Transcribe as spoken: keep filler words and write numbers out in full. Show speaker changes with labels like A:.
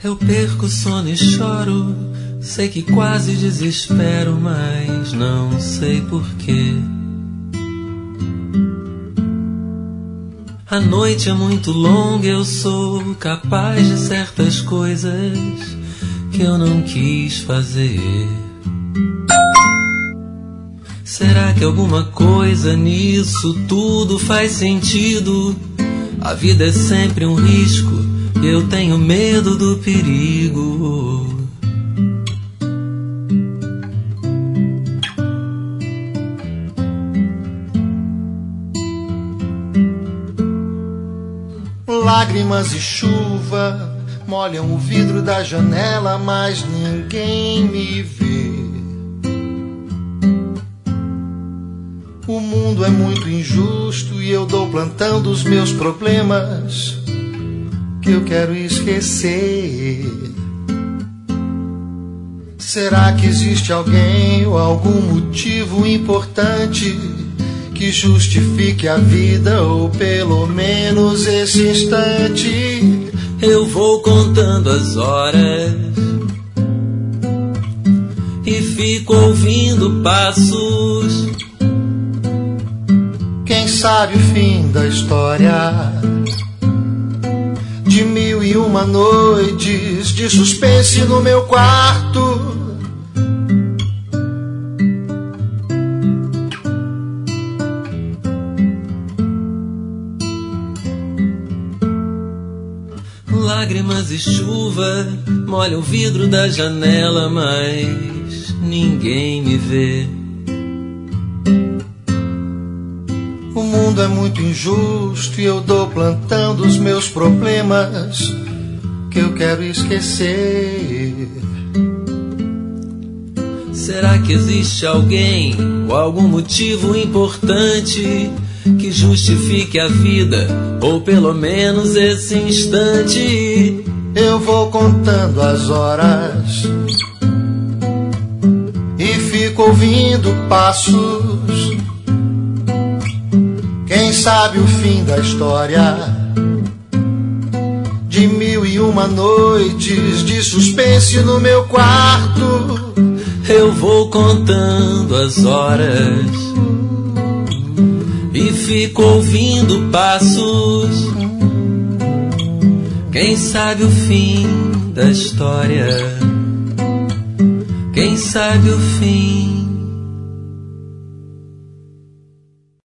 A: Eu perco o sono e choro, sei que quase desespero, mas não sei porquê. A noite é muito longa, eu sou capaz de certas coisas que eu não quis fazer. Será que alguma coisa nisso tudo faz sentido? A vida é sempre um risco, eu tenho medo do perigo.
B: Lágrimas e chuva molham o vidro da janela, mas ninguém me vê. O mundo é muito injusto e eu dou plantão dos meus problemas que eu quero esquecer. Será que existe alguém ou algum motivo importante que justifique a vida, ou pelo menos esse instante?
A: Eu vou contando as horas e fico ouvindo passos.
B: Quem sabe o fim da história? De mil e uma noites de suspense no meu quarto.
A: Lágrimas e chuva molham o vidro da janela, mas ninguém me vê.
B: O mundo é muito injusto e eu dou plantão dos meus problemas que eu quero esquecer.
A: Será que existe alguém ou algum motivo importante que justifique a vida, ou pelo menos esse instante?
B: Eu vou contando as horas e fico ouvindo passos. Quem sabe o fim da história? De mil e uma noites de suspense no meu quarto.
A: Eu vou contando as horas e fico ouvindo passos. Quem sabe o fim da história? Quem sabe o fim